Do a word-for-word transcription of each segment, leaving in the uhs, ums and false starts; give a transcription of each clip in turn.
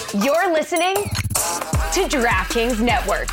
You're listening to DraftKings Network.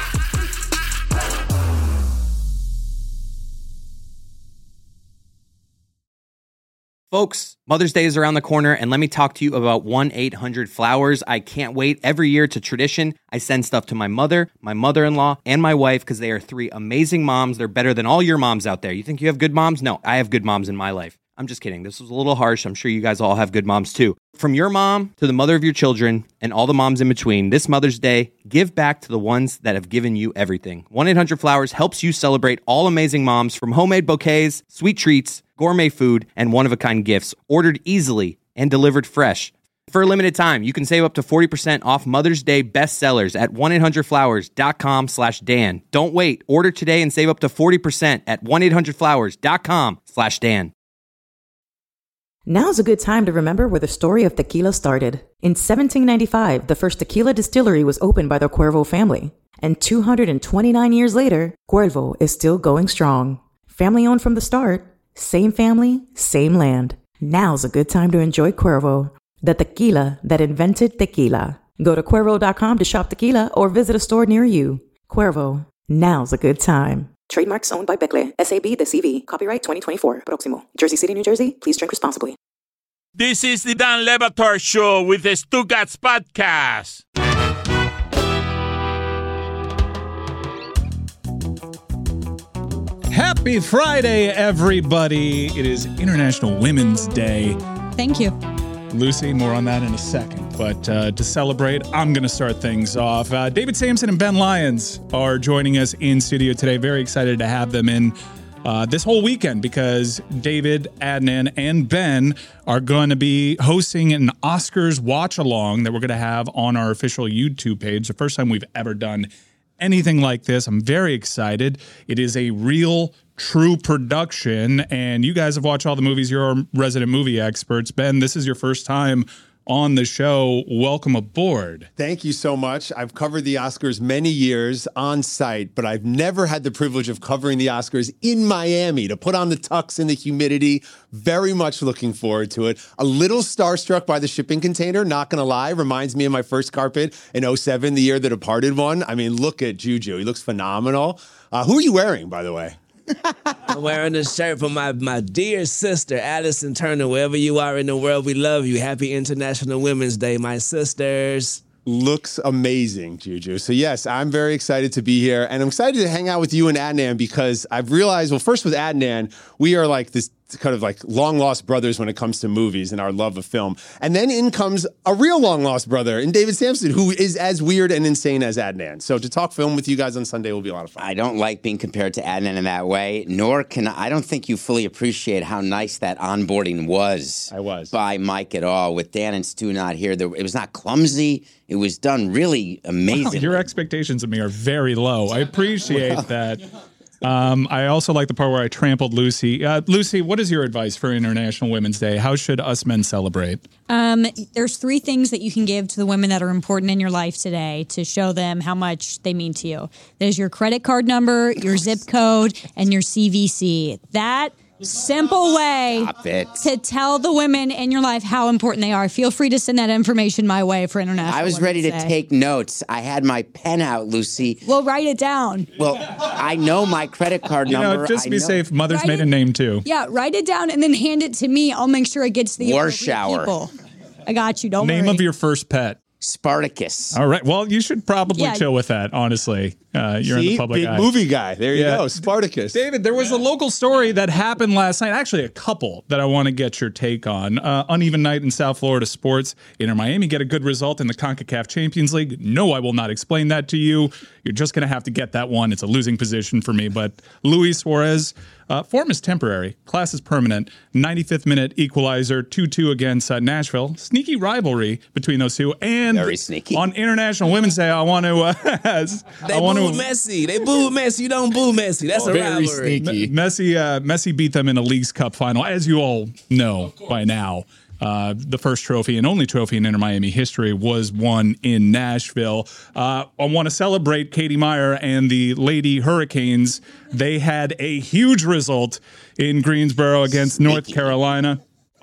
Folks, Mother's Day is around the corner, and let me talk to you about one eight hundred flowers. I can't wait. Every year, it's a tradition. I send stuff to my mother, my mother-in-law, and my wife because they are three amazing moms. They're better than all your moms out there. You think you have good moms? No, I have good moms in my life. I'm just kidding. This was a little harsh. I'm sure you guys all have good moms too. From your mom to the mother of your children and all the moms in between, this Mother's Day, give back to the ones that have given you everything. one eight hundred flowers helps you celebrate all amazing moms, from homemade bouquets, sweet treats, gourmet food, and one-of-a-kind gifts, ordered easily and delivered fresh. For a limited time, you can save up to forty percent off Mother's Day bestsellers at one eight hundred flowers dot com slash Dan. Don't wait. Order today and save up to forty percent at one eight hundred flowers dot com slash Dan. Now's a good time to remember where the story of tequila started. In seventeen ninety-five, the first tequila distillery was opened by the Cuervo family. And two hundred twenty-nine years later, Cuervo is still going strong. Family owned from the start, same family, same land. Now's a good time to enjoy Cuervo, the tequila that invented tequila. Go to Cuervo dot com to shop tequila or visit a store near you. Cuervo, now's a good time. Trademarks owned by Becle, S A B de C V. Copyright twenty twenty-four. Proximo. Jersey City, New Jersey. Please drink responsibly. This is the Dan Le Batard Show with the Stugats Podcast. Happy Friday, everybody. It is International Women's Day. Thank you. Lucy, more on that in a second. But uh, to celebrate, I'm going to start things off. Uh, David Sampson and Ben Lyons are joining us in studio today. Very excited to have them in uh, this whole weekend because David, Adnan, and Ben are going to be hosting an Oscars watch-along that we're going to have on our official YouTube page. The first time we've ever done anything like this. I'm very excited. It is a real, true production, and you guys have watched all the movies. You're our resident movie experts. Ben, this is your first time on the show. Welcome aboard. Thank you so much. I've covered the Oscars many years on site, but I've never had the privilege of covering the Oscars in Miami, to put on the tux in the humidity. Very much looking forward to it. A little starstruck by the shipping container, not going to lie. Reminds me of my first carpet in oh seven, the year The Departed won. I mean, look at Juju. He looks phenomenal. Uh, who are you wearing, by the way? I'm wearing a shirt from my, my dear sister, Addison Turner. Wherever you are in the world, we love you. Happy International Women's Day, my sisters. Looks amazing, Juju. So yes, I'm very excited to be here, and I'm excited to hang out with you and Adnan because I've realized, well, first with Adnan, we are like this kind of like long lost brothers when it comes to movies and our love of film. And then in comes a real long lost brother in David Sampson, who is as weird and insane as Adnan. So to talk film with you guys on Sunday will be a lot of fun. I don't like being compared to Adnan in that way, nor can I, I don't think you fully appreciate how nice that onboarding was. I was. By Mike at all. With Dan and Stu not here, there, it was not clumsy. It was done really amazing. Wow, your expectations of me are very low. I appreciate well, that. Um, I also like the part where I trampled Lucy. Uh, Lucy, what is your advice for International Women's Day? How should us men celebrate? Um, there's three things that you can give to the women that are important in your life today to show them how much they mean to you. There's your credit card number, your zip code, and your C V C. That simple way to tell the women in your life how important they are. Feel free to send that information my way for International I was Women's ready to Day. take notes. I had my pen out, Lucy. Well, write it down. Well, I know my credit card you number. Know, just I be know. safe. Mother's Write maiden it, name, too. Yeah, write it down and then hand it to me. I'll make sure it gets to the War appropriate shower. people. I got you. Don't Name worry. of your first pet. Spartacus. All right. Well, you should probably Yeah. chill with that, honestly. Uh, you're See? in the public Big eye. movie guy. There you Yeah. go. Spartacus. David, there was a local story that happened last night. Actually, a couple that I want to get your take on. Uh, uneven night in South Florida sports. Inter Miami get a good result in the CONCACAF Champions League. No, I will not explain that to you. You're just going to have to get that one. It's a losing position for me. But Luis Suarez, uh, form is temporary. Class is permanent. ninety-fifth minute equalizer, two two against uh, Nashville. Sneaky rivalry between those two. And Very sneaky. On International Women's Day, I want to... Uh, They I want boo to Messi. They boo Messi. You don't boo Messi. That's a Very rivalry. sneaky. Messi, uh, Messi beat them in a Leagues Cup final, as you all know by now. Uh, the first trophy and only trophy in Inter Miami history was won in Nashville. Uh, I want to celebrate Katie Meyer and the Lady Hurricanes. They had a huge result in Greensboro against North Carolina.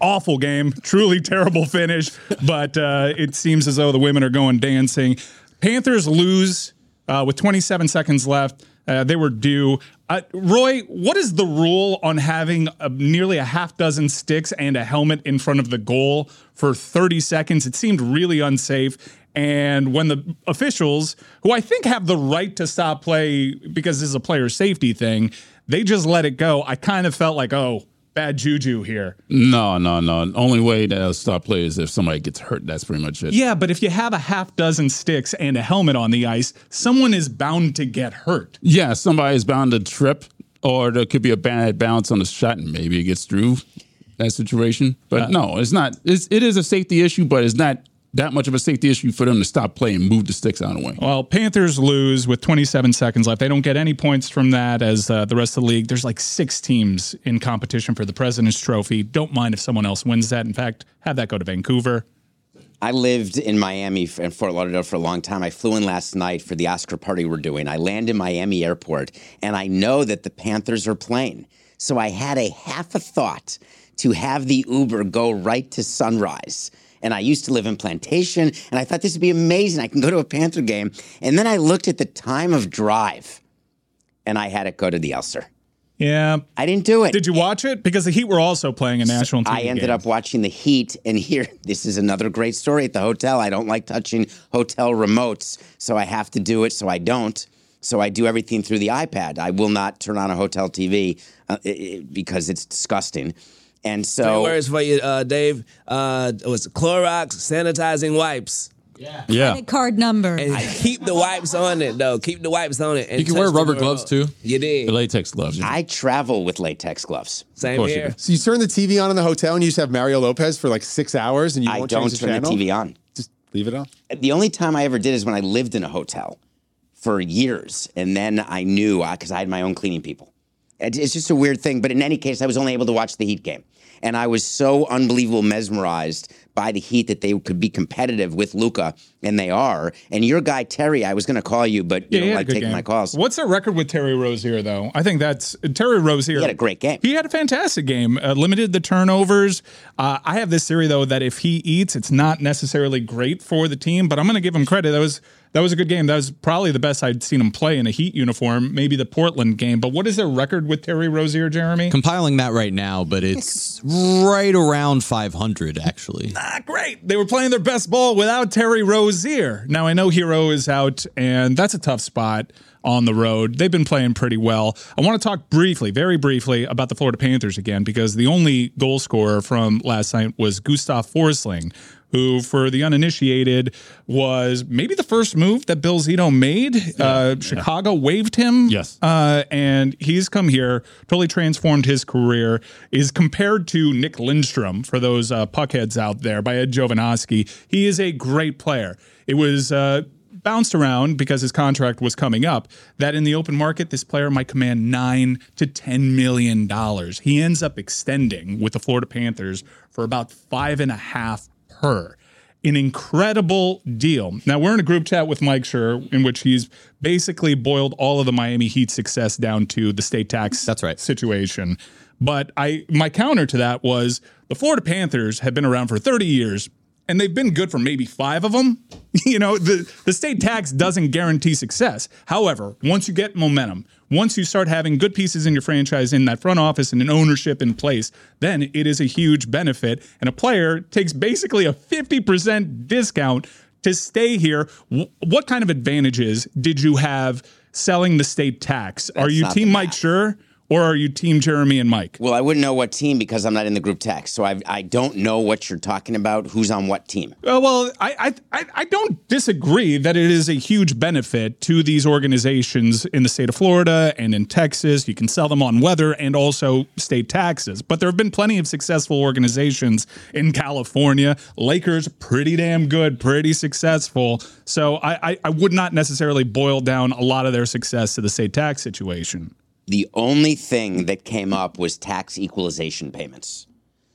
awful game, truly terrible finish, but uh, it seems as though the women are going dancing. Panthers lose uh, with twenty-seven seconds left. Uh, they were due. Uh, Roy, what is the rule on having a, nearly a half dozen sticks and a helmet in front of the goal for thirty seconds? It seemed really unsafe. And when the officials, who I think have the right to stop play because this is a player safety thing, they just let it go. I kind of felt like, oh, bad juju here. No, no, no. Only way they'll stop play is if somebody gets hurt. That's pretty much it. Yeah, but if you have a half dozen sticks and a helmet on the ice, someone is bound to get hurt. Yeah, somebody is bound to trip, or there could be a bad bounce on the shot, and maybe it gets through that situation. But uh, no, it's not. It's, it is a safety issue, but it's not that much of a safety issue for them to stop play and move the sticks out of the way. Well, Panthers lose with twenty-seven seconds left. They don't get any points from that as uh, the rest of the league. There's like six teams in competition for the President's Trophy. Don't mind if someone else wins that. In fact, have that go to Vancouver. I lived in Miami and Fort Lauderdale for a long time. I flew in last night for the Oscar party we're doing. I land in Miami airport, and I know that the Panthers are playing. So I had a half a thought to have the Uber go right to Sunrise. And I used to live in Plantation, and I thought this would be amazing. I can go to a Panther game. And then I looked at the time of drive, and I had it go to the Elser. Yeah. I didn't do it. Did you watch it? Because the Heat were also playing a national T V I ended game. up watching the Heat, and here, this is another great story at the hotel. I don't like touching hotel remotes, so I have to do it, so I don't. So I do everything through the iPad. I will not turn on a hotel T V uh, it, it, because it's disgusting. And so, three words for you, uh, Dave. Uh, it was Clorox sanitizing wipes. Yeah, yeah. Credit card number. And keep the wipes on it, though. Keep the wipes on it. And you can wear rubber gloves too. You did. The latex gloves. Yeah. I travel with latex gloves. Same here. You so you turn the T V on in the hotel and you just have Mario Lopez for like six hours and you I won't don't change the turn channel? the T V on. Just leave it on. The only time I ever did is when I lived in a hotel for years, and then I knew because I had my own cleaning people. It's just a weird thing, but in any case, I was only able to watch the Heat game. And I was so unbelievable mesmerized by the Heat that they could be competitive with Luka, and they are. And your guy, Terry, I was going to call you, but you Yeah, don't like taking game. my calls. What's their record with Terry Rozier, though? I think that's Terry Rozier. He had a great game. He had a fantastic game. Uh, limited the turnovers. Uh, I have this theory, though, that if he eats, it's not necessarily great for the team, but I'm going to give him credit. That was that was a good game. That was probably the best I'd seen him play in a Heat uniform, maybe the Portland game. But what is their record with Terry Rozier, Jeremy? Compiling that right now, but it's right around five hundred, actually. Ah, great. They were playing their best ball without Terry Rozier. Now, I know Hero is out, and that's a tough spot on the road. They've been playing pretty well. I want to talk briefly, very briefly, about the Florida Panthers again, because the only goal scorer from last night was Gustav Forsling, who, for the uninitiated, was maybe the first move that Bill Zito made. Yeah, uh, Chicago yeah. waived him. Yes. Uh, and he's come here, totally transformed his career, is compared to Nick Lindstrom, for those uh, puckheads out there, by Ed Jovanovski. He is a great player. It was uh, bounced around because his contract was coming up, that in the open market, this player might command nine to ten million dollars. He ends up extending with the Florida Panthers for about five and a half per. An incredible deal. Now, we're in a group chat with Mike Schur in which he's basically boiled all of the Miami Heat success down to the state tax That's right. situation. But I, my counter to that was the Florida Panthers have been around for thirty years, and they've been good for maybe five of them. You know, the, the state tax doesn't guarantee success. However, once you get momentum, once you start having good pieces in your franchise in that front office and an ownership in place, then it is a huge benefit. And a player takes basically a fifty percent discount to stay here. W- what kind of advantages did you have selling the state tax? That's are you not team the Mike math. Schur? Or are you team Jeremy and Mike? Well, I wouldn't know what team because I'm not in the group text. So I I don't know what you're talking about, who's on what team. Uh, well, I, I I don't disagree that it is a huge benefit to these organizations in the state of Florida and in Texas. You can sell them on weather and also state taxes. But there have been plenty of successful organizations in California. Lakers, pretty damn good, pretty successful. So I, I, I would not necessarily boil down a lot of their success to the state tax situation. The only thing that came up was tax equalization payments.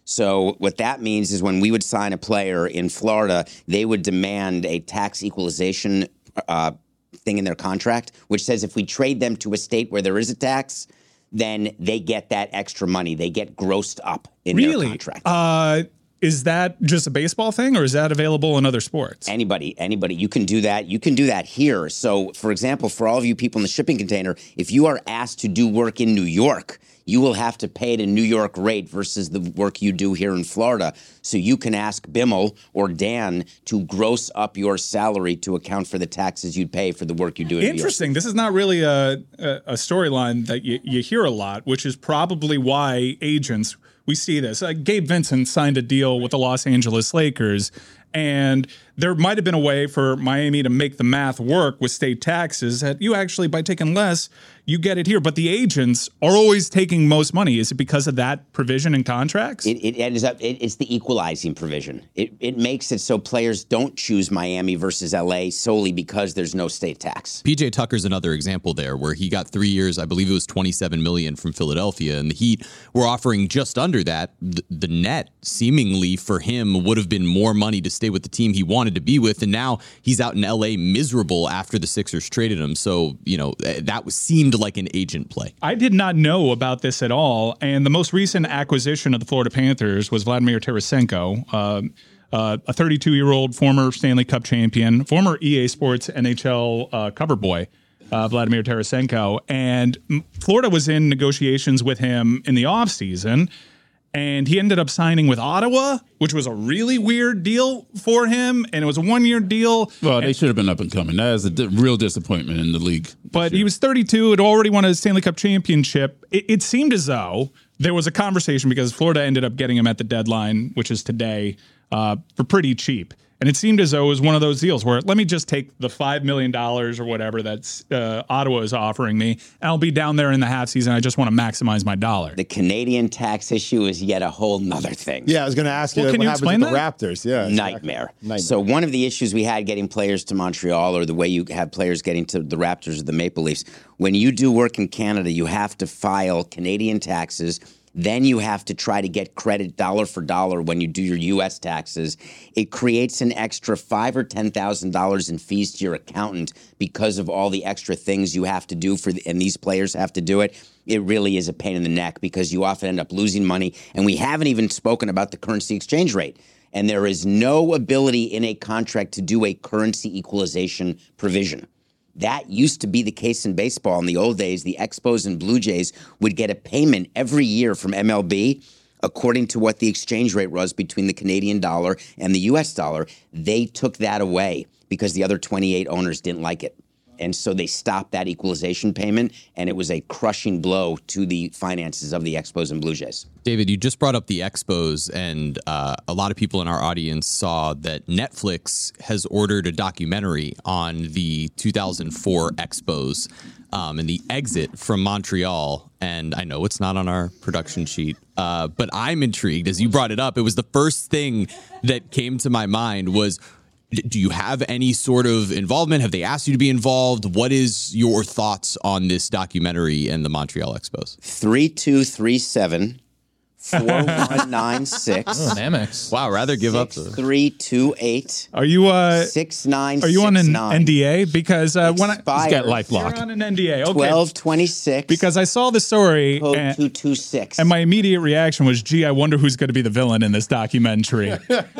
So what that means is when we would sign a player in Florida, they would demand a tax equalization uh, thing in their contract, which says if we trade them to a state where there is a tax, then they get that extra money. They get grossed up in really? their contract. Uh, is that just a baseball thing, or is that available in other sports? Anybody, anybody, you can do that. You can do that here. So, for example, for all of you people in the shipping container, if you are asked to do work in New York, you will have to pay at a New York rate versus the work you do here in Florida. So you can ask Bimmel or Dan to gross up your salary to account for the taxes you'd pay for the work you do in New York. Interesting. This is not really a, a, a storyline that you, you hear a lot, which is probably why agents, we see this. Uh, Gabe Vincent signed a deal with the Los Angeles Lakers, and there might have been a way for Miami to make the math work with state taxes that you actually, by taking less, you get it here. But the agents are always taking most money. Is it because of that provision in contracts? It, it ends up, it, it's the equalizing provision. It, it makes it so players don't choose Miami versus L A solely because there's no state tax. P J Tucker's another example there, where he got three years, I believe it was twenty-seven million dollars from Philadelphia, and the Heat were offering just under that. The, the net, seemingly for him, would have been more money to stay with the team he wanted to be with, and now he's out in L A miserable after the Sixers traded him. So, you know, that was seemed like an agent play. I did not know about this at all, and the most recent acquisition of the Florida Panthers was Vladimir Tarasenko, uh, uh, a thirty-two-year-old former Stanley Cup champion, former E A Sports N H L uh, cover boy, uh, Vladimir Tarasenko, and Florida was in negotiations with him in the offseason, and he ended up signing with Ottawa, which was a really weird deal for him, and it was a one-year deal. Well, they should have been up and coming. That is a di- real disappointment in the league. But he was thirty-two, had already won a Stanley Cup championship. It, it seemed as though there was a conversation, because Florida ended up getting him at the deadline, which is today, uh, for pretty cheap. And it seemed as though it was one of those deals where, let me just take the five million dollars or whatever that uh, Ottawa is offering me, and I'll be down there in the half season. I just want to maximize my dollar. The Canadian tax issue is yet a whole nother thing. Yeah, I was going to ask you, Well, like, can what you happens explain with that? the Raptors? Yeah, exactly. Nightmare. Nightmare. So one of the issues we had getting players to Montreal, or the way you have players getting to the Raptors or the Maple Leafs, when you do work in Canada, you have to file Canadian taxes. Then you have to try to get credit dollar for dollar when you do your U S taxes. It creates an extra five or ten thousand dollars in fees to your accountant because of all the extra things you have to do for, the, and these players have to do it. It really is a pain in the neck because you often end up losing money. And we haven't even spoken about the currency exchange rate. And there is no ability in a contract to do a currency equalization provision. That used to be the case in baseball. In the old days, the Expos and Blue Jays would get a payment every year from M L B according to what the exchange rate was between the Canadian dollar and the U S dollar. They took that away because the other twenty-eight owners didn't like it. And so they stopped that equalization payment, and it was a crushing blow to the finances of the Expos and Blue Jays. David, you just brought up the Expos, and uh, a lot of people in our audience saw that Netflix has ordered a documentary on the two thousand four Expos um, and the exit from Montreal. And I know it's not on our production sheet, uh, but I'm intrigued. As you brought it up, it was the first thing that came to my mind was, do you have any sort of involvement? Have they asked you to be involved? What is your thoughts on this documentary and the Montreal Expos? three two three seven, four one nine six. Oh, an Amex. Wow, rather give up. six three two eight. Are you uh six nine Are you on an N D A? Because uh, when I Expired. He's got LifeLock. You're on an N D A, okay. twelve twenty-six. Because I saw the story Code and, two two six. and my immediate reaction was, gee, I wonder who's going to be the villain in this documentary.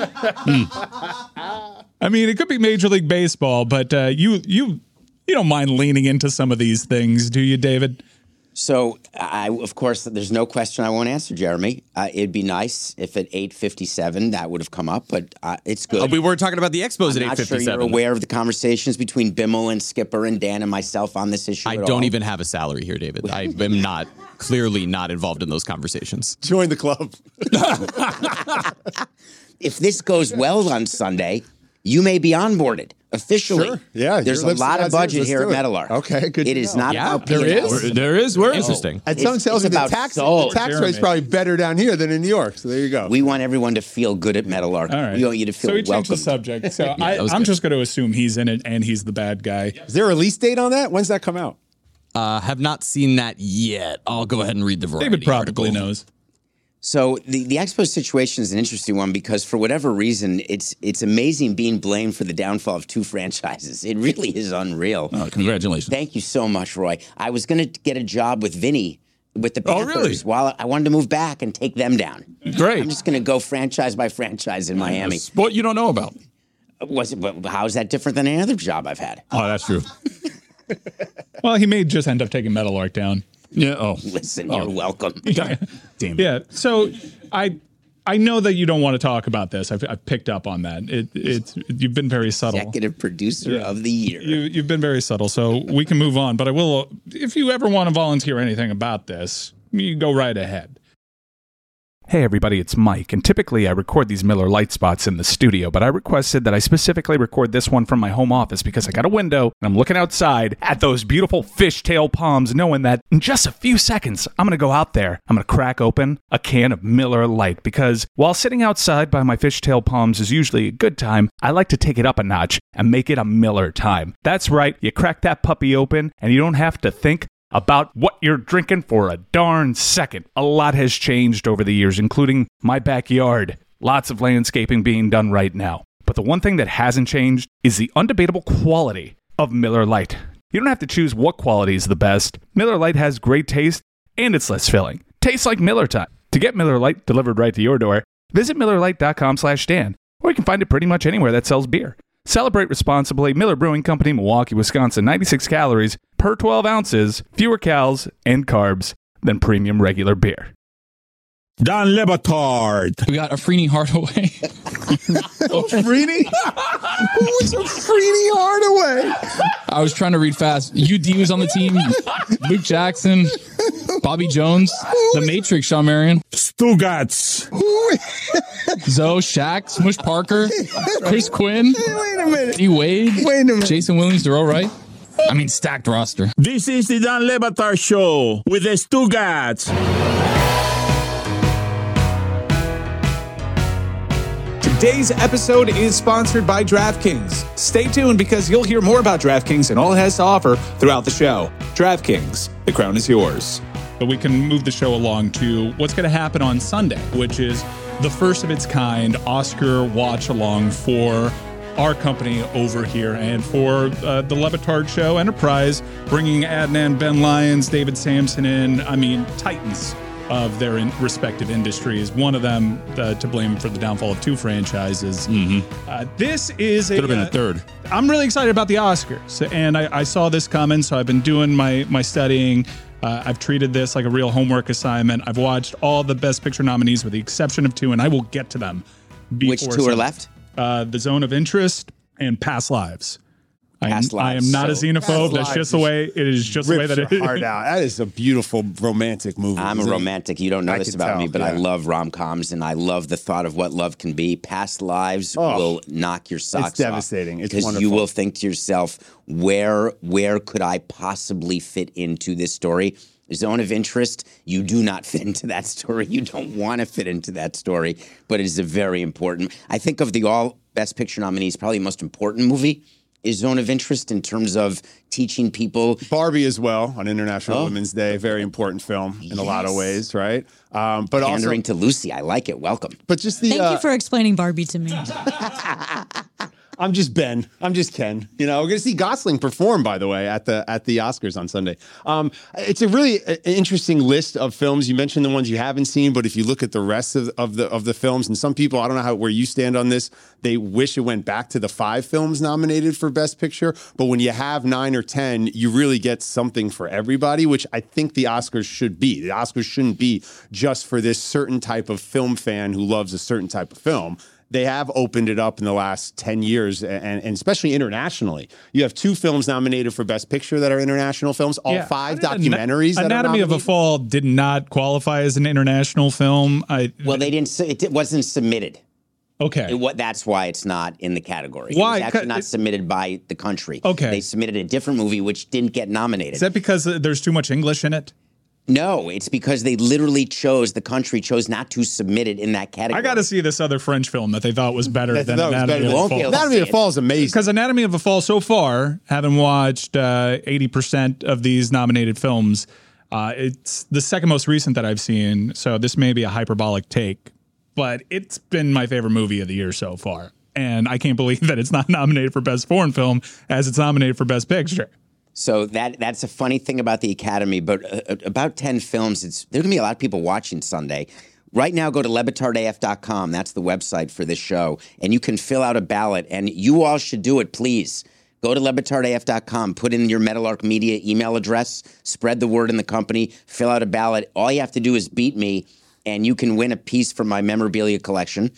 Hmm. I mean, it could be Major League Baseball, but uh, you you you don't mind leaning into some of these things, do you, David? So, I, of course, there's no question I won't answer, Jeremy. Uh, it'd be nice if at eight fifty-seven that would have come up, but uh, it's good. Oh, we were talking about the Expos I'm at not eight sure fifty-seven. you're aware of the conversations between Bimmel and Skipper and Dan and myself on this issue I at don't all. even have a salary here, David. I am not, clearly not involved in those conversations. Join the club. If this goes well on Sunday, you may be onboarded officially. Sure. Yeah, there's your a lips lot and of odds budget is. here at Let's do it. Meadowlark. Okay, good It to is know. not Yeah, about there P and L. is. There is. Where Interesting. And It's- someone tells it's me the about tax, the soul. tax Jeremy. rate's probably better down here than in New York. So there you go. We want everyone to feel good at Meadowlark. All right. We want you to feel so we changed welcome. the subject. So I, that was I'm good. just going to assume he's in it and he's the bad guy. Is there a release date on that? When's that come out? Uh, have not seen that yet. I'll go ahead and read the variety David probably article. knows. So the, the Expo situation is an interesting one because for whatever reason, it's it's amazing being blamed for the downfall of two franchises. It really is unreal. Oh, congratulations. Thank you so much, Roy. I was going to get a job with Vinny with the Oh, Panthers. really? While I wanted to move back and take them down. Great. I'm just going to go franchise by franchise in Miami. A sport you don't know about. Was it? But how is that different than any other job I've had? Oh, that's true. Well, he may just end up taking Meadowlark down. Yeah. Oh, Listen, you're welcome. damn it. Yeah. So I I know that you don't want to talk about this. I've, I've picked up on that. It, it's you've been very subtle. Executive producer of the year. You, you've been very subtle, so we can move on. But I will, if you ever want to volunteer anything about this, you go right ahead. Hey everybody, it's Mike, and typically I record these Miller Lite spots in the studio, but I requested that I specifically record this one from my home office because I got a window and I'm looking outside at those beautiful fishtail palms, knowing that in just a few seconds I'm going to go out there, I'm going to crack open a can of Miller Lite, because while sitting outside by my fishtail palms is usually a good time, I like to take it up a notch and make it a Miller time. That's right, you crack that puppy open and you don't have to think about what you're drinking for a darn second. A lot has changed over the years, including my backyard. Lots of landscaping being done right now. But the one thing that hasn't changed is the undebatable quality of Miller Lite. You don't have to choose what quality is the best. Miller Lite has great taste, and it's less filling. Tastes like Miller time. To get Miller Lite delivered right to your door, visit Miller Lite dot com slash Dan, or you can find it pretty much anywhere that sells beer. Celebrate responsibly. Miller Brewing Company, Milwaukee, Wisconsin. ninety-six calories per twelve ounces, fewer calories and carbs than premium regular beer. Don Le Batard. We got Afrini Hardaway. Afrini? Who is Afrini Hardaway? I was trying to read fast. U D was on the team. Luke Jackson. Bobby Jones. The Matrix, Shawn Marion. Stugats. Zoe, Shaq, Smush Parker. Chris Quinn. Hey, wait a minute. D. Wade. Wait a minute. Jason Williams, Darrell Wright. I mean, stacked roster. This is the Dan Le Batard Show with the Stugats. Today's episode is sponsored by DraftKings. Stay tuned because you'll hear more about DraftKings and all it has to offer throughout the show. DraftKings, the crown is yours. But we can move the show along to what's going to happen on Sunday, which is the first of its kind Oscar watch along for our company over here and for uh, the Le Batard Show Enterprise, bringing Adnan Ben Lyons, David Sampson in. I mean, titans of their in respective industries. One of them uh, to blame for the downfall of two franchises. Mm-hmm. Uh, this is Could a, have been a uh, third. I'm really excited about the Oscars, and I, I saw this coming, so I've been doing my my studying. Uh, I've treated this like a real homework assignment. I've watched all the Best Picture nominees with the exception of two, and I will get to them. Which two Sunday. are left? Uh, The Zone of Interest and Past Lives. Past I am, Lives. I am not So, a xenophobe. That's Lives just the way it is. Just the way that it your is. heart out. That is a beautiful romantic movie. I'm a isn't it? romantic. You don't know I this can about tell, me, but I yeah. love rom-coms, and I love the thought of what love can be. Past lives Oh, will knock your socks it's devastating. off. It's because you wonderful. will think to yourself, where where could I possibly fit into this story? Zone of Interest, you do not fit into that story. You don't want to fit into that story, but it is a very important. I think of the all Best Picture nominees, probably the most important movie is Zone of Interest in terms of teaching people. Barbie as well on International Oh. Women's Day. Very important film in a lot of Yes. ways, right? Um, but Pandering also, to Lucy. I like it. Welcome. but just the. Thank uh, you for explaining Barbie to me. I'm just Ben. I'm just Ken. You know, we're gonna see Gosling perform, by the way, at the at the Oscars on Sunday. Um, it's a really uh, interesting list of films. You mentioned the ones you haven't seen, but if you look at the rest of, of the of the films, and some people, I don't know how where you stand on this, they wish it went back to the five films nominated for Best Picture. But when you have nine or ten, you really get something for everybody, which I think the Oscars should be. The Oscars shouldn't be just for this certain type of film fan who loves a certain type of film. They have opened it up in the last ten years, and, and especially internationally. You have two films nominated for Best Picture that are international films, all Yeah. five Ana- documentaries that are Anatomy of a nominated. Fall did not qualify as an international film. I, Well, they didn't. su- It wasn't submitted. okay. It, what, that's why it's not in the category. Why? It was actually 'Cause not it- submitted by the country. Okay. They submitted a different movie which didn't get nominated. Is that because uh, there's too much English in it? No, it's because they literally chose, the country chose not to submit it in that category. I got to see this other French film that they thought was better They than thought it was Anatomy better. of a Won't be Fall. able to Anatomy of the see Fall is amazing. Because Anatomy of a Fall so far, having watched uh, eighty percent of these nominated films, uh, it's the second most recent that I've seen. So this may be a hyperbolic take, but it's been my favorite movie of the year so far. And I can't believe that it's not nominated for Best Foreign Film as it's nominated for Best Picture. So that that's a funny thing about the Academy. But uh, about ten films, it's there's going to be a lot of people watching Sunday. Right now, go to Le Batard A F dot com. That's the website for this show. And you can fill out a ballot. And you all should do it, please. Go to Le Batard A F dot com. Put in your Meadowlark Media email address. Spread the word in the company. Fill out a ballot. All you have to do is beat me, and you can win a piece from my memorabilia collection.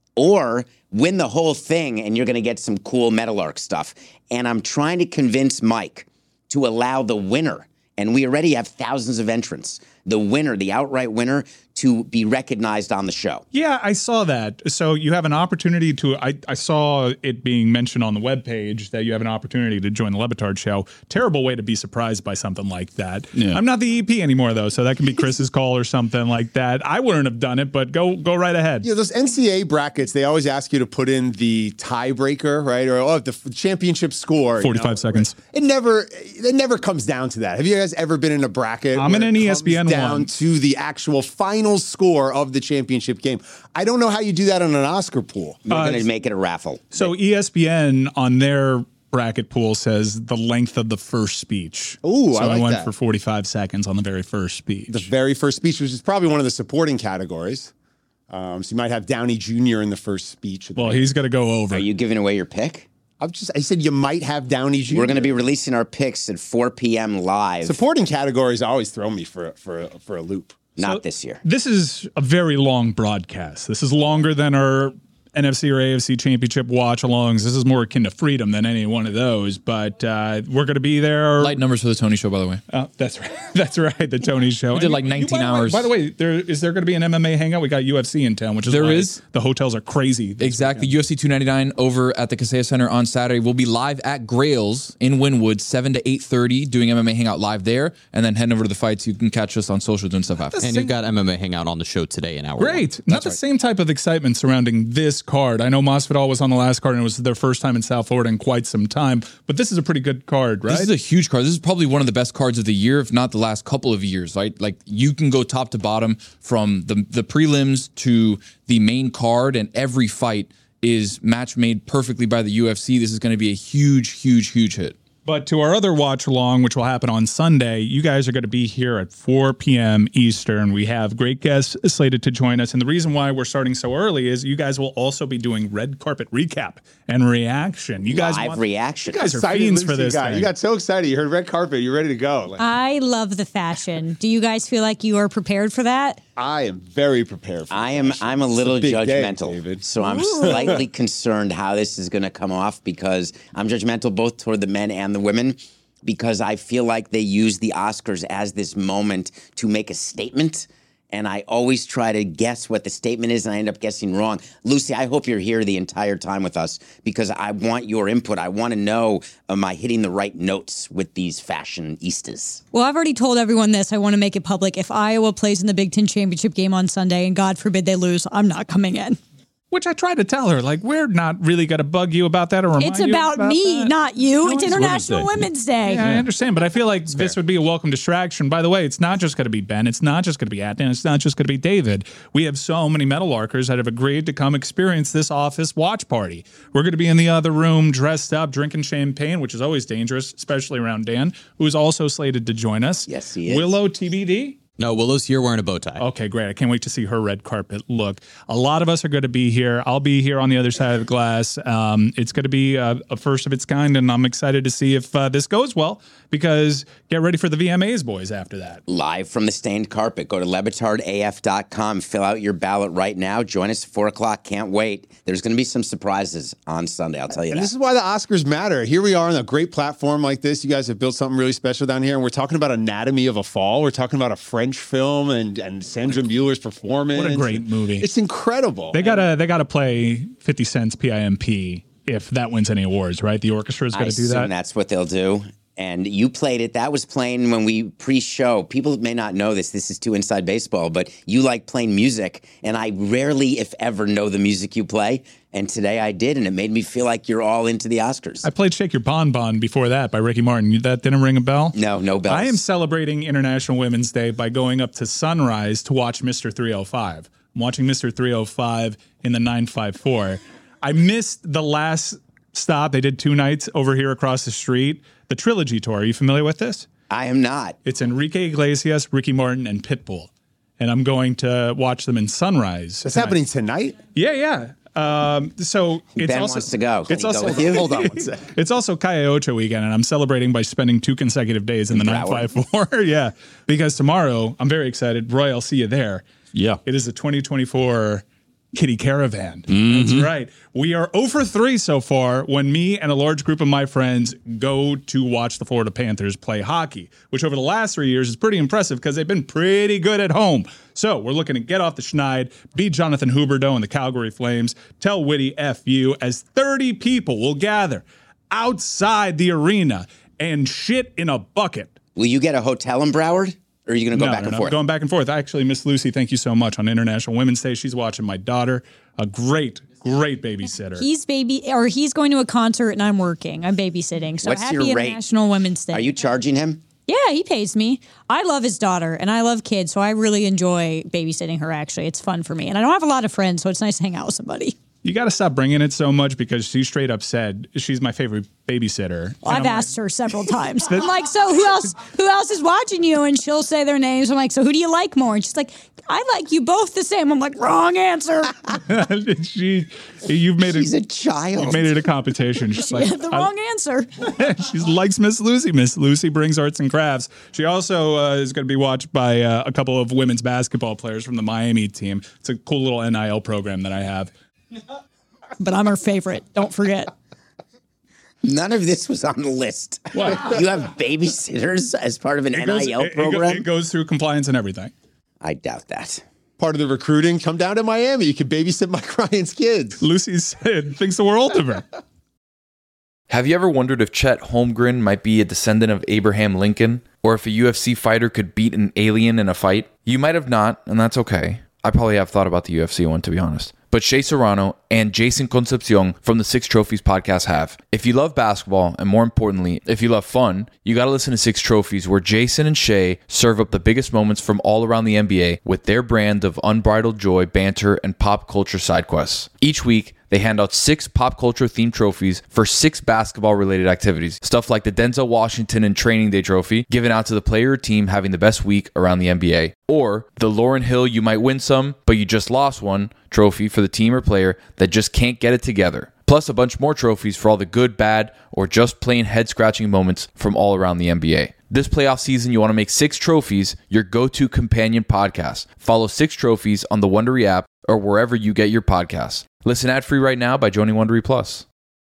Or win the whole thing, and you're going to get some cool Meadowlark stuff. And I'm trying to convince Mike to allow the winner, and we already have thousands of entrants, the winner, the outright winner, to be recognized on the show. Yeah, I saw that. So you have an opportunity to, I, I saw it being mentioned on the webpage that you have an opportunity to join the Le Batard show. Terrible way to be surprised by something like that. Yeah. I'm not the E P anymore, though, so that can be Chris's call or something like that. I wouldn't have done it, but go go right ahead. Yeah, those N C A A brackets, they always ask you to put in the tiebreaker, right? Or oh, the championship score. forty-five you know, seconds. It never it never comes down to that. Have you guys ever been in a bracket? I'm in an E S P N down one. to the actual final score of the championship game. I don't know how you do that on an Oscar pool. We're Uh, going to make it a raffle. So E S P N on their bracket pool says the length of the first speech. Ooh, so I like went that. for forty-five seconds on the very first speech. The very first speech, which is probably one of the supporting categories. Um, so you might have Downey Junior in the first speech. Well, he's going to go over. Are you giving away your pick? I'm just, I said you might have Downey Junior We're going to be releasing our picks at four p.m. live. Supporting categories always throw me for for for a loop. Not So this year. This is a very long broadcast. This is longer than our N F C or A F C championship watch-alongs. This is more akin to Freedom than any one of those. But uh, we're going to be there. Light numbers for the Tony Show, by the way. Oh, that's right. That's right. The Tony Show. We did And like you- nineteen by the way- hours. By the way, there is there going to be an M M A hangout? We got U F C in town, which is There why is. the hotels are crazy. this Exactly. weekend. U F C two ninety-nine over at the Kaseya Center on Saturday. We'll be live at Grails in Wynwood, seven to eight thirty, doing M M A Hangout live there, and then heading over to the fights. You can catch us on social doing stuff after. And you've got M M A Hangout on the show today in hour one. Great. Not the same type of excitement surrounding this card. I know Masvidal was on the last card and it was their first time in South Florida in quite some time, but this is a pretty good card, right? This is a huge card. This is probably one of the best cards of the year, if not the last couple of years, right? Like you can go top to bottom from the the prelims to the main card, and every fight is match made perfectly by the U F C. This is going to be a huge, huge, huge hit. But to our other watch along, which will happen on Sunday, you guys are going to be here at four p.m. Eastern. We have great guests slated to join us. And the reason why we're starting so early is you guys will also be doing red carpet recap and reaction. You guys Live want, reaction. You guys are Excited fiends Lucy for this guy. thing. You got so excited. You heard red carpet. You're ready to go. Like, I love the fashion. Do you guys feel like you are prepared for that? I am very prepared for I am I'm a little big day, judgmental, David. so I'm slightly concerned how this is going to come off because I'm judgmental both toward the men and the women because I feel like they use the Oscars as this moment to make a statement. And I always try to guess what the statement is, and I end up guessing wrong. Lucy, I hope you're here the entire time with us because I want your input. I want to know, am I hitting the right notes with these fashionistas? Well, I've already told everyone this. I want to make it public. If Iowa plays in the Big Ten championship game on Sunday, and God forbid they lose, I'm not coming in. Which I tried to tell her, like, we're not really going to bug you about that or remind It's you about, me, that. not you. No, it's it's International Women's Day. Yeah, I understand, but I feel like this would be a welcome distraction. By the way, it's not just going to be Ben. It's not just going to be Adnan. It's not just going to be David. We have so many Meadowlarkers that have agreed to come experience this office watch party. We're going to be in the other room, dressed up, drinking champagne, which is always dangerous, especially around Dan, who is also slated to join us. Yes, he is. Willow T B D. No, Willow's here wearing a bow tie. Okay, great. I can't wait to see her red carpet look. A lot of us are going to be here. I'll be here on the other side of the glass. Um, it's going to be a, a first of its kind, and I'm excited to see if uh, this goes well because get ready for the V M As, boys, after that. Live from the stained carpet. Go to Le Batard A F dot com. Fill out your ballot right now. Join us at four o'clock. Can't wait. There's going to be some surprises on Sunday. I'll tell you And that. this is why the Oscars matter. Here we are on a great platform like this. You guys have built something really special down here, and we're talking about Anatomy of a Fall. We're talking about a French film and, and Sandra Muller's performance. What a great movie. It's incredible. They gotta they gotta play fifty Cent's P I M P if that wins any awards, right? The orchestra's I got to do assume that. that's what they'll do. And you played it. That was playing when we pre-show. People may not know this. This is too inside baseball, but you like playing music, and I rarely, if ever, know the music you play. And today I did, and it made me feel like you're all into the Oscars. I played Shake Your Bon Bon before that by Ricky Martin. That didn't ring a bell? No, no bells. I am celebrating International Women's Day by going up to Sunrise to watch Mister three oh five. I'm watching Mister three oh five in the nine five four. I missed the last stop. They did two nights over here across the street. The Trilogy Tour. Are you familiar with this? I am not. It's Enrique Iglesias, Ricky Martin, and Pitbull. And I'm going to watch them in Sunrise. It's tonight. happening tonight? Yeah, yeah. Um, so it's Ben also, wants to go. Can it's he also go with you? Hold on one second. It's also Calle Ocho weekend, and I'm celebrating by spending two consecutive days in the nine five four. Yeah, because tomorrow I'm very excited. Roy, I'll see you there. Yeah, it is the twenty twenty-four Kitty Caravan. Mm-hmm. That's right. We are zero for three so far when me and a large group of my friends go to watch the Florida Panthers play hockey, which over the last three years is pretty impressive because they've been pretty good at home. So we're looking to get off the schneid, beat Jonathan Huberdeau and the Calgary Flames, tell Whitty F you as thirty people will gather outside the arena and shit in a bucket. Will you get a hotel in Broward? Or are you going to go no, back no, and no, forth? Going back and forth. Actually, Miss Lucy, thank you so much on International Women's Day. She's watching my daughter. A great, great babysitter. He's baby, or he's going to a concert and I'm working. I'm babysitting. So What's happy your rate? International Women's Day. Are you charging him? Yeah, he pays me. I love his daughter and I love kids, so I really enjoy babysitting her, actually. It's fun for me. And I don't have a lot of friends, so it's nice to hang out with somebody. You got to stop bringing it so much because she straight up said she's my favorite babysitter. Well, I've asked her several times. I'm like, so who else who else is watching you? And she'll say their names. I'm like, so who do you like more? And she's like, I like you both the same. I'm like, wrong answer. she, you've made She's it, a child. You've made it a competition. She's She like, had the I- wrong answer. she likes Miss Lucy. Miss Lucy brings arts and crafts. She also uh, is going to be watched by uh, a couple of women's basketball players from the Miami team. It's a cool little N I L program that I have. But I'm her favorite. Don't forget. None of this was on the list. What? You have babysitters as part of an It goes- N I L it- it go- program? It goes through compliance and everything. I doubt that. Part of the recruiting. Come down to Miami. You can babysit Mike Ryan's kids. Lucy said, thinks the world of her. Have you ever wondered if Chet Holmgren might be a descendant of Abraham Lincoln? Or if a U F C fighter could beat an alien in a fight? You might have not, and that's okay. I probably have thought about the U F C one, to be honest. But Shea Serrano and Jason Concepcion from the Six Trophies podcast have. If you love basketball, and more importantly, if you love fun, you got to listen to Six Trophies, where Jason and Shea serve up the biggest moments from all around the N B A with their brand of unbridled joy, banter, and pop culture side quests. Each week, they hand out six pop culture themed trophies for six basketball related activities. Stuff like the Denzel Washington and Training Day trophy, given out to the player or team having the best week around the N B A. Or the Lauryn Hill You Might Win Some, But You Just Lost One trophy for the team or player that just can't get it together. Plus a bunch more trophies for all the good, bad, or just plain head-scratching moments from all around the N B A. This playoff season, you want to make Six Trophies your go-to companion podcast. Follow Six Trophies on the Wondery app or wherever you get your podcasts. Listen ad-free right now by joining Wondery Plus.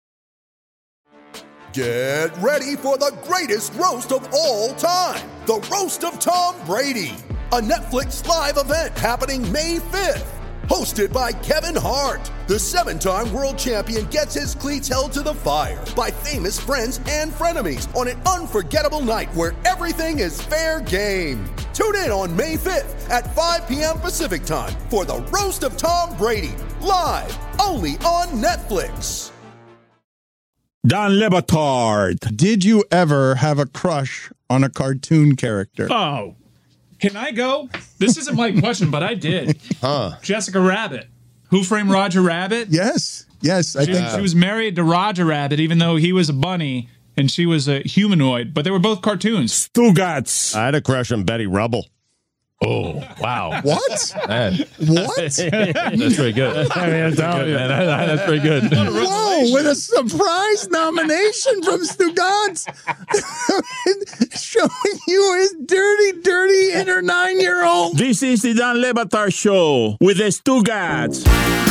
Get ready for the greatest roast of all time. The Roast of Tom Brady. A Netflix live event happening May fifth. Hosted by Kevin Hart. The seven-time world champion gets his cleats held to the fire by famous friends and frenemies on an unforgettable night where everything is fair game. Tune in on May fifth at five p.m. Pacific time for the Roast of Tom Brady. Live only on Netflix. Don Le Batard. Did you ever have a crush on a cartoon character? Oh, can I go? This isn't my question, but I did. Huh. Jessica Rabbit. Who Framed Roger Rabbit? Yes. Yes, I she, think she so. was married to Roger Rabbit, even though he was a bunny and she was a humanoid, but they were both cartoons. Stugotz. I had a crush on Betty Rubble. Oh, wow. What? Man. What? That's pretty good. I mean, I'm telling you, man. That's pretty good. Whoa, with a surprise nomination from Stugotz. Showing you his dirty, dirty inner nine-year-old. This is the Dan Le Batard Show with the Stugotz.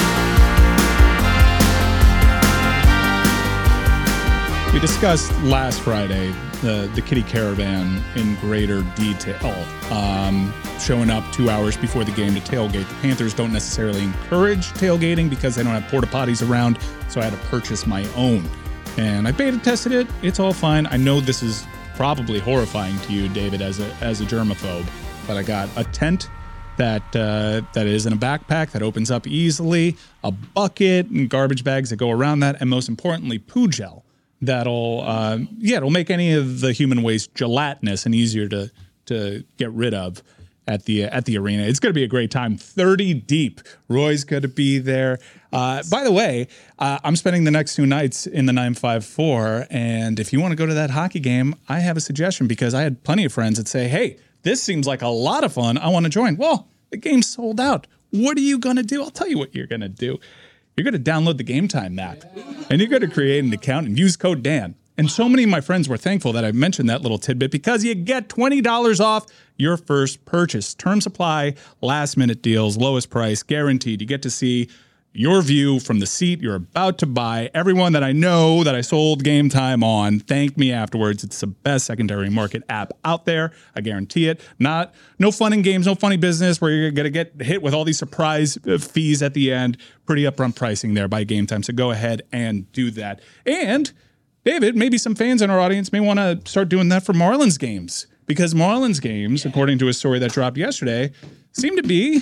We discussed last Friday the, the Kitty Caravan in greater detail, um, showing up two hours before the game to tailgate. The Panthers don't necessarily encourage tailgating because they don't have porta potties around, so I had to purchase my own. And I beta tested it. It's all fine. I know this is probably horrifying to you, David, as a as a germaphobe, but I got a tent that uh, that is in a backpack that opens up easily, a bucket and garbage bags that go around that, and most importantly, poo gel. That'll, uh, yeah, it'll make any of the human waste gelatinous and easier to to get rid of. at the at the arena. It's going to be a great time. thirty deep. Roy's going to be there. Uh, by the way, uh, I'm spending the next two nights in the nine five four, and if you want to go to that hockey game, I have a suggestion because I had plenty of friends that say, hey, this seems like a lot of fun. I want to join. Well, the game's sold out. What are you going to do? I'll tell you what you're going to do. You're going to download the Game Time app, and you're going to create an account and use code Dan. And so many of my friends were thankful that I mentioned that little tidbit because you get twenty dollars off your first purchase. Terms apply, last minute deals, lowest price, guaranteed. You get to see your view from the seat you're about to buy. Everyone that I know that I sold Game Time on thanked me afterwards. It's the best secondary market app out there. I guarantee it. Not no fun and games, no funny business where you're going to get hit with all these surprise fees at the end. Pretty upfront pricing there by Game Time. So go ahead and do that. And David, maybe some fans in our audience may want to start doing that for Marlins games because Marlins games, according to a story that dropped yesterday, seem to be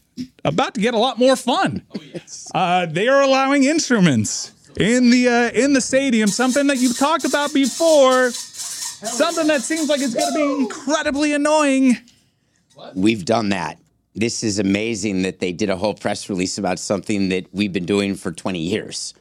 about to get a lot more fun. Oh, yes. uh, they are allowing instruments in the uh, in the stadium, something that you've talked about before, something that seems like it's going to be incredibly annoying. We've done that. This is amazing that they did a whole press release about something that we've been doing for twenty years.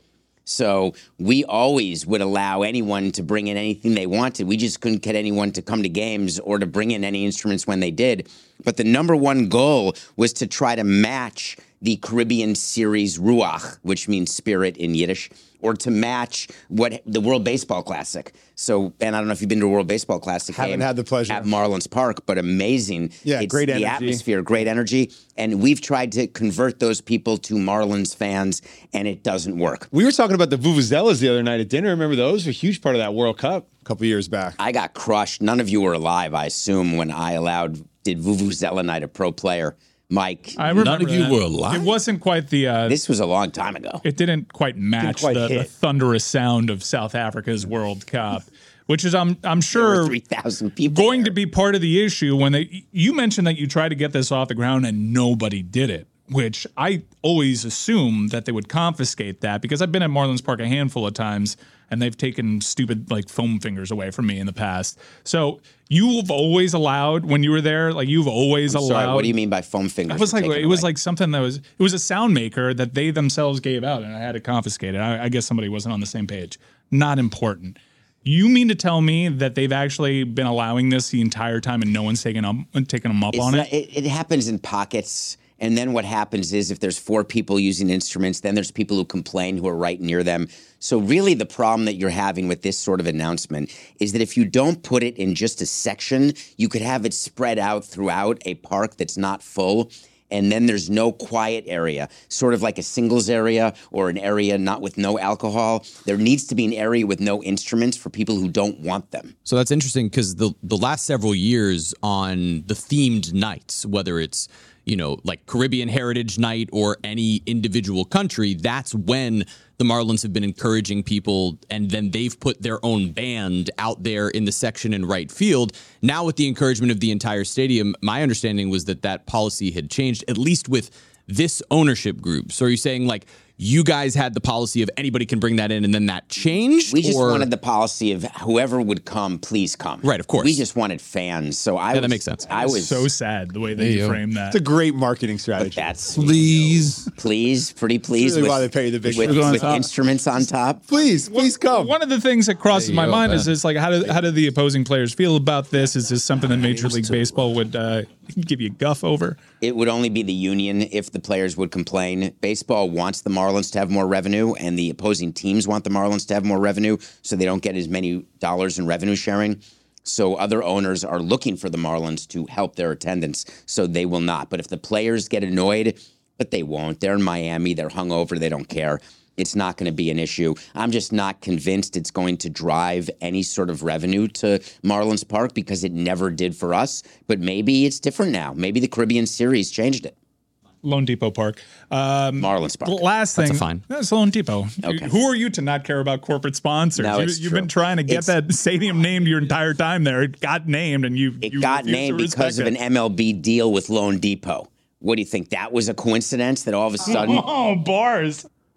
So we always would allow anyone to bring in anything they wanted. We just couldn't get anyone to come to games or to bring in any instruments when they did. But the number one goal was to try to match the Caribbean series Ruach, which means spirit in Yiddish, or to match what the World Baseball Classic. So, and I don't know if you've been to a World Baseball Classic Haven't game had the pleasure. at Marlins Park, but amazing. Yeah, it's great the energy. atmosphere, great energy. And we've tried to convert those people to Marlins fans, and it doesn't work. We were talking about the Vuvuzelas the other night at dinner. Remember those? A huge part of that World Cup a couple years back. I got crushed. None of you were alive, I assume, when I allowed, did Vuvuzela night a pro player. Mike, I remember none of you that. were alive. It wasn't quite the. Uh, this was a long time ago. It didn't quite match quite the, the thunderous sound of South Africa's World Cup, which is I'm I'm sure three thousand people going there. to be part of the issue when they. You mentioned that you tried to get this off the ground and nobody did it, which I always assume that they would confiscate that because I've been at Marlins Park a handful of times and they've taken stupid like foam fingers away from me in the past. So you've always allowed when you were there, like you've always I'm allowed. sorry, what do you mean by foam fingers? It was like taken it was away? like something that was it was a sound maker that they themselves gave out, and I had to confiscate it. I, I guess somebody wasn't on the same page. Not important. You mean to tell me that they've actually been allowing this the entire time and no one's taking up taking them up It's on not- it? it? It happens in pockets. And then what happens is if there's four people using instruments, then there's people who complain who are right near them. So really the problem that you're having with this sort of announcement is that if you don't put it in just a section, you could have it spread out throughout a park that's not full. And then there's no quiet area, sort of like a singles area or an area not with no alcohol. There needs to be an area with no instruments for people who don't want them. So that's interesting because the the last several years on the themed nights, whether it's, you know, like Caribbean Heritage Night or any individual country, that's when the Marlins have been encouraging people, and then they've put their own band out there in the section in right field. Now with the encouragement of the entire stadium, my understanding was that that policy had changed, at least with this ownership group. So are you saying like you guys had the policy of anybody can bring that in and then that changed? We just or? wanted the policy of whoever would come, please come. Right, of course. We just wanted fans. So I Yeah, was, that makes sense. I was so sad the way they Hey, yo. framed that. It's a great marketing strategy. That's Please. please, pretty please really with, why they pay you the big with, bucks. with instruments on top. Please, please come. One of the things that crosses There you my go, mind man. is this like how do how do the opposing players feel about this? Is this something that Major League Baseball would uh, give you guff over? It would only be the union if the players would complain. Baseball wants the Marlins to have more revenue, and the opposing teams want the Marlins to have more revenue, so they don't get as many dollars in revenue sharing. So other owners are looking for the Marlins to help their attendance, so they will not. But if the players get annoyed, but they won't. They're in Miami. They're hungover. They don't care. It's not going to be an issue. I'm just not convinced it's going to drive any sort of revenue to Marlins Park because it never did for us. But maybe it's different now. Maybe the Caribbean Series changed it. Lone Depot Park. Um, Marlins Park. Last thing. That's a fine. That's Lone Depot. Okay. Who are you to not care about corporate sponsors? No, you, it's you've true. been trying to get It's- that stadium named your entire time there. It got named, and you It you got refuse to named because respect of it. an M L B deal with Lone Depot. What do you think? That was a coincidence that all of a sudden Oh, bars.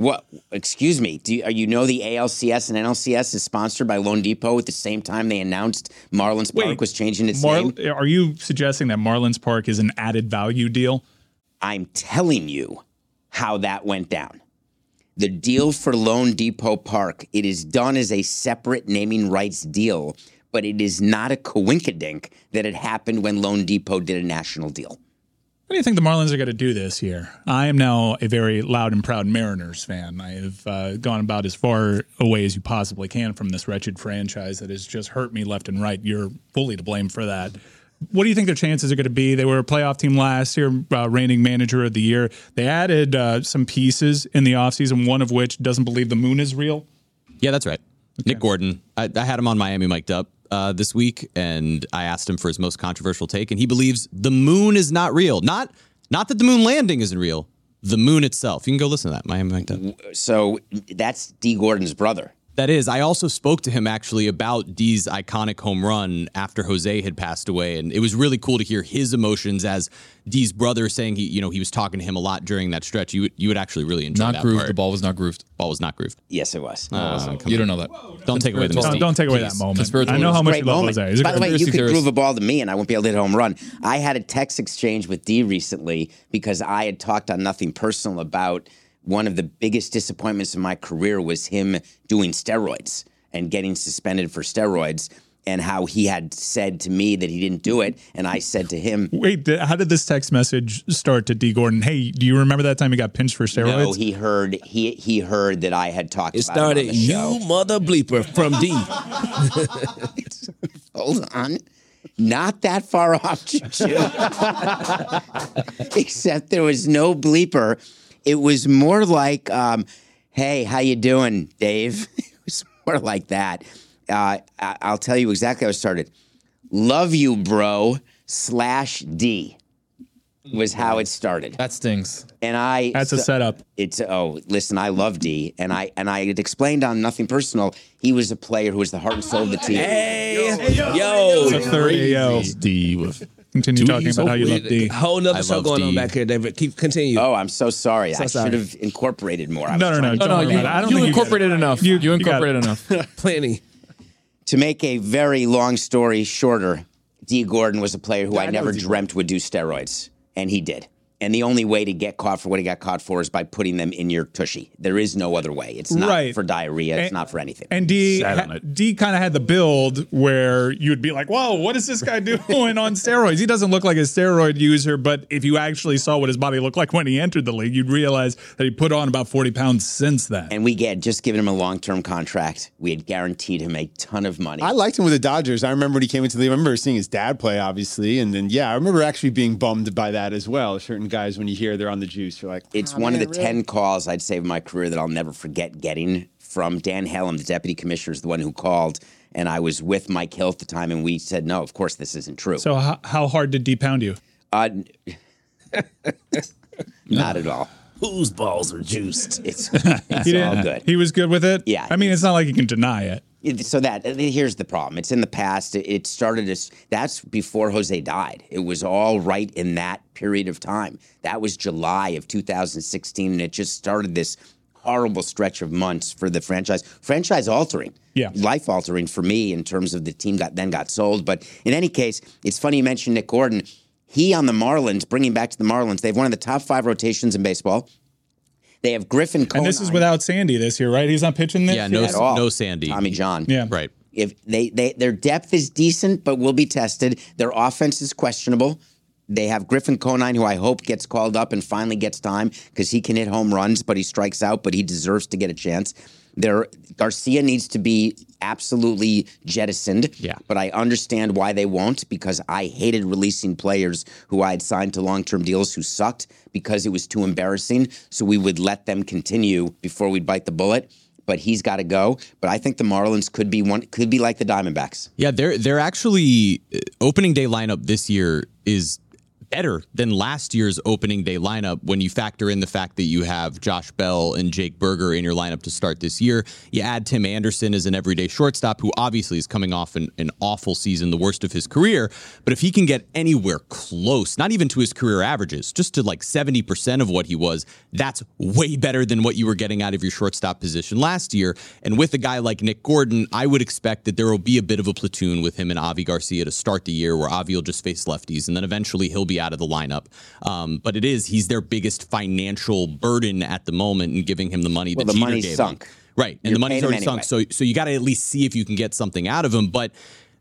What? Excuse me. Do you, are you know the A L C S and N L C S is sponsored by Loan Depot at the same time they announced Marlins Park Wait, was changing its Mar- name? Are you suggesting that Marlins Park is an added value deal? I'm telling you how that went down. The deal for Loan Depot Park, it is done as a separate naming rights deal, but it is not a coinkydink that it happened when Loan Depot did a national deal. What do you think the Marlins are going to do this year? I am now a very loud and proud Mariners fan. I have uh, gone about as far away as you possibly can from this wretched franchise that has just hurt me left and right. You're fully to blame for that. What do you think their chances are going to be? They were a playoff team last year, uh, reigning manager of the year. They added uh, some pieces in the offseason, one of which doesn't believe the moon is real. Yeah, that's right. Okay. Nick Gordon. I, I had him on Miami mic'd up uh, this week, and I asked him for his most controversial take, and he believes the moon is not real. Not not that the moon landing isn't real. The moon itself. You can go listen to that. Miami mic'd up. So that's D. Gordon's brother. That is. I also spoke to him actually about D's iconic home run after Jose had passed away, and it was really cool to hear his emotions as D's brother saying he, you know, he was talking to him a lot during that stretch. You would, you would actually really enjoy not that grooved. part. The ball was not grooved. Ball was not grooved. Yes, it was. Uh, you don't know that. Don't take away the Don't, mystique. don't take away that moment. I know how much you love Jose. He's a By the way, you could theorist. groove a ball to me, and I won't be able to hit a home run. I had a text exchange with D recently because I had talked on Nothing Personal about one of the biggest disappointments in my career was him doing steroids and getting suspended for steroids, and how he had said to me that he didn't do it, and I said to him, Wait, th- how did this text message start to D. Gordon? Hey, do you remember that time he got pinched for steroids? no, he heard he he heard that I had talked It about it on started, the show. you mother bleeper from D. Hold on. Not that far off, Juju. Except there was no bleeper. It was more like, um, hey, how you doing, Dave? It was more like that. Uh, I- I'll tell you exactly how it started. Love you, bro, slash D was how it started. That stings. And I That's a setup. It's oh, listen, I love D, and I and I had explained on Nothing Personal. He was a player who was the heart and soul of the team. Hey, yo. It's a third A O. D with Continue talking Dude, about so how you love weird. D. Whole nother I show love going on D. back here, David. Keep continue. Oh, I'm so sorry. So I sorry. should have incorporated more. I No, was no, no. trying to- Don't No, no, worry you, about it. I don't you think incorporated you enough. You- You, you got incorporated enough. Plenty. To make a very long story shorter, D. Gordon was a player who Yeah, I, I know never D. dreamt would do steroids, and he did. And the only way to get caught for what he got caught for is by putting them in your tushy. There is no other way. It's not Right. for diarrhea. It's And- not for anything. And D, Sat on ha- it. D kind of had the build where you'd be like, whoa, what is this guy doing on steroids? He doesn't look like a steroid user, but if you actually saw what his body looked like when he entered the league, you'd realize that he put on about forty pounds since then. And we had just given him a long-term contract. We had guaranteed him a ton of money. I liked him with the Dodgers. I remember when he came into the league. I remember seeing his dad play, obviously. And then, yeah, I remember actually being bummed by that as well. Certain guys, when you hear they're on the juice, you're like, It's "Oh, one man, of the really?" ten calls I'd say of my career that I'll never forget getting from Dan Helm, the deputy commissioner, is the one who called. And I was with Mike Hill at the time, and we said, no, of course this isn't true. So how, how hard did D pound you? Uh, not at all. Whose balls are juiced? It's, He it's didn't- all good. He was good with it? Yeah. I mean, it's not like you can deny it. It- So that here's the problem. It's in the past. It- It started as that's before Jose died. It was all right in that period of time. That was July of two thousand sixteen, and it just started this horrible stretch of months for the franchise. Franchise altering. Yeah. Life altering for me in terms of the team got then got sold. But in any case, it's funny you mentioned Nick Gordon. He on the Marlins, bringing back to the Marlins, they have one of the top five rotations in baseball. They have Griffin Conine. And this is without Sandy this year, right? He's not pitching this Yeah, year? no, at all. no Sandy. Tommy John. Yeah. Right. If they, they their depth is decent, but will be tested. Their offense is questionable. They have Griffin Conine, who I hope gets called up and finally gets time because he can hit home runs, but he strikes out, but he deserves to get a chance. Their Garcia needs to be absolutely jettisoned. Yeah. But I understand why they won't, because I hated releasing players who I had signed to long-term deals who sucked because it was too embarrassing. So we would let them continue before we'd bite the bullet. But he's got to go. But I think the Marlins could be one, could be like the Diamondbacks. Yeah, they're they're actually uh, opening day lineup this year is better than last year's opening day lineup when you factor in the fact that you have Josh Bell and Jake Berger in your lineup to start this year. You add Tim Anderson as an everyday shortstop, who obviously is coming off an, an awful season, the worst of his career. But if he can get anywhere close, not even to his career averages, just to like seventy percent of what he was, that's way better than what you were getting out of your shortstop position last year. And with a guy like Nick Gordon, I would expect that there will be a bit of a platoon with him and Avi Garcia to start the year, where Avi will just face lefties, and then eventually he'll be out of the lineup. Um, but it is, he's their biggest financial burden at the moment, and giving him the money well, that the Jeter money's gave sunk. him. Right, and You're the money's already anyway. sunk. So, so you got to at least see if you can get something out of him. But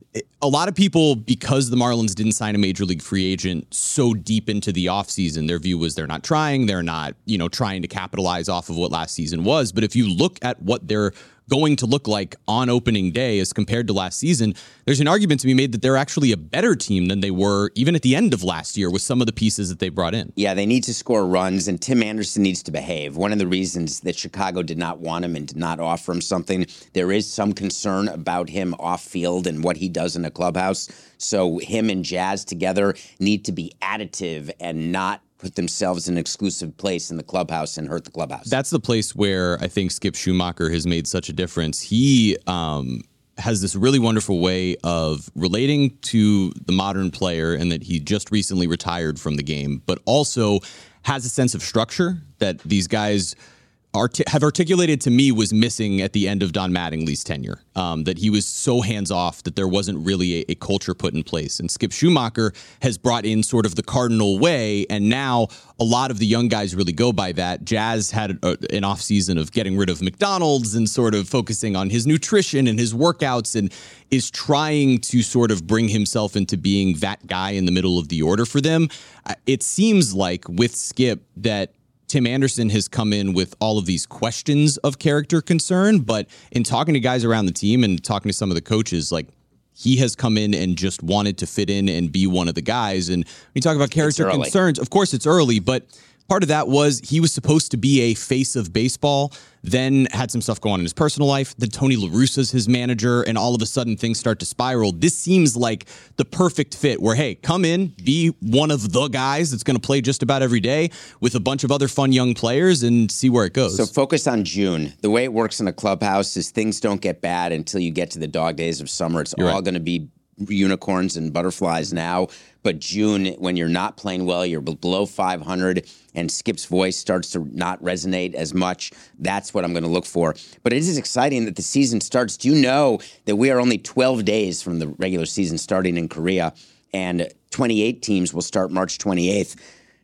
a lot of people, because the Marlins didn't sign a major league free agent so deep into the offseason, their view was they're not trying, they're not, you know, trying to capitalize off of what last season was. But if you look at what they're going to look like on opening day as compared to last season, there's an argument to be made that they're actually a better team than they were even at the end of last year with some of the pieces that they brought in. Yeah, they need to score runs, and Tim Anderson needs to behave. One of the reasons that Chicago did not want him and did not offer him something, there is some concern about him off field and what he does in a clubhouse. So him and Jazz together need to be additive and not put themselves in an exclusive place in the clubhouse and hurt the clubhouse. That's the place where I think Skip Schumacher has made such a difference. He um, has this really wonderful way of relating to the modern player, and that he just recently retired from the game, but also has a sense of structure that these guys Arti- have articulated to me was missing at the end of Don Mattingly's tenure, um, that he was so hands-off that there wasn't really a, a culture put in place. And Skip Schumacher has brought in sort of the Cardinal way, and now a lot of the young guys really go by that. Jazz had a, an offseason of getting rid of McDonald's and sort of focusing on his nutrition and his workouts, and is trying to sort of bring himself into being that guy in the middle of the order for them. It seems like with Skip that Tim Anderson has come in with all of these questions of character concern, but in talking to guys around the team and talking to some of the coaches, like, he has come in and just wanted to fit in and be one of the guys. And when you talk about character concerns, of course it's early, but part of that was he was supposed to be a face of baseball, then had some stuff going on in his personal life. Then Tony La Russa's his manager, and all of a sudden things start to spiral. This seems like the perfect fit where, hey, come in, be one of the guys that's going to play just about every day with a bunch of other fun young players, and see where it goes. So focus on June. The way it works in a clubhouse is things don't get bad until you get to the dog days of summer. It's You're all right. going to be unicorns and butterflies now. But June, when you're not playing well, you're below five hundred, and Skip's voice starts to not resonate as much, that's what I'm going to look for. But it is exciting that the season starts. Do you know that we are only twelve days from the regular season starting in Korea, and twenty-eight teams will start March twenty-eighth?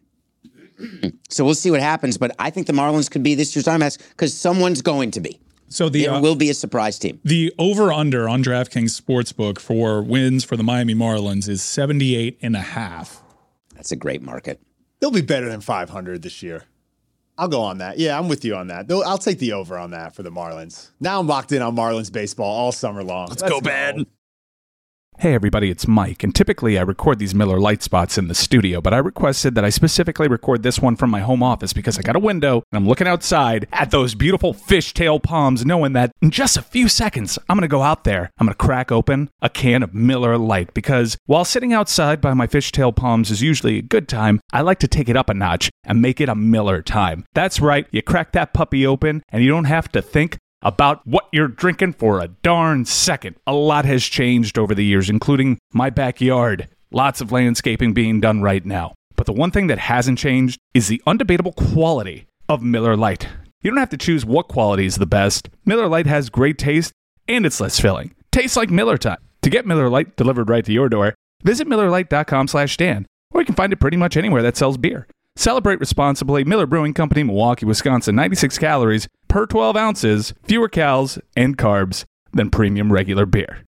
So we'll see what happens. But I think the Marlins could be this year's Diamondbacks because someone's going to be. So the, it uh, will be a surprise team. The over-under on DraftKings Sportsbook for wins for the Miami Marlins is seventy-eight and a half. That's a great market. They'll be better than five hundred this year. I'll go on that. Yeah, I'm with you on that. They'll- I'll take the over on that for the Marlins. Now I'm locked in on Marlins baseball all summer long. Let's, go, Ben. Hey everybody, it's Mike, and typically I record these Miller Lite spots in the studio, but I requested that I specifically record this one from my home office because I got a window and I'm looking outside at those beautiful fishtail palms, knowing that in just a few seconds I'm going to go out there, I'm going to crack open a can of Miller Lite, because while sitting outside by my fishtail palms is usually a good time, I like to take it up a notch and make it a Miller time. That's right, you crack that puppy open and you don't have to think about what you're drinking for a darn second. A lot has changed over the years, including my backyard. Lots of landscaping being done right now. But the one thing that hasn't changed is the undebatable quality of Miller Lite. You don't have to choose what quality is the best. Miller Lite has great taste, and it's less filling. Tastes like Miller time. To get Miller Lite delivered right to your door, visit Miller Lite dot com slash Dan, or you can find it pretty much anywhere that sells beer. Celebrate responsibly. Miller Brewing Company, Milwaukee, Wisconsin. ninety-six calories per twelve ounces, fewer calories and carbs than premium regular beer.